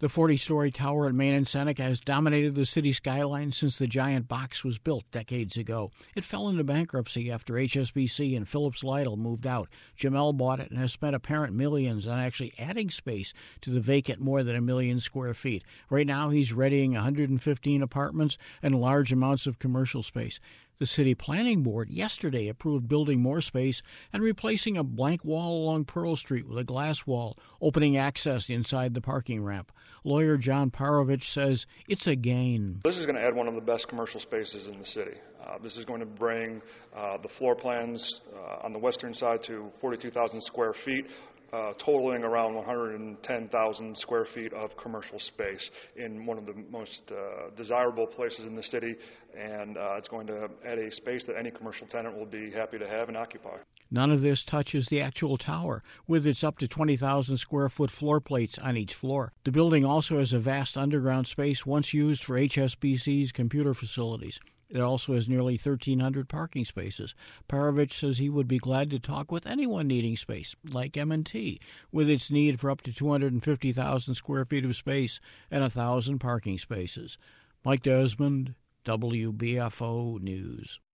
The 40-story tower at Main and Seneca has dominated the city skyline since the giant box was built decades ago. It fell into bankruptcy after HSBC and Phillips Lytle moved out. Jamel bought it and has spent apparent millions on actually adding space to the vacant more than 1 million square feet. Right now, he's readying 115 apartments and large amounts of commercial space. The City Planning Board yesterday approved building more space and replacing a blank wall along Pearl Street with a glass wall, opening access inside the parking ramp. Lawyer John Parovich says it's a gain. This is going to add one of the best commercial spaces in the city. This is going to bring the floor plans on the western side to 42,000 square feet. Totaling around 110,000 square feet of commercial space in one of the most desirable places in the city, and it's going to add a space that any commercial tenant will be happy to have and occupy. None of this touches the actual tower, with its up to 20,000 square foot floor plates on each floor. The building also has a vast underground space once used for HSBC's computer facilities. It also has nearly 1,300 parking spaces. Parovich says he would be glad to talk with anyone needing space, like M&T, with its need for up to 250,000 square feet of space and 1,000 parking spaces. Mike Desmond, WBFO News.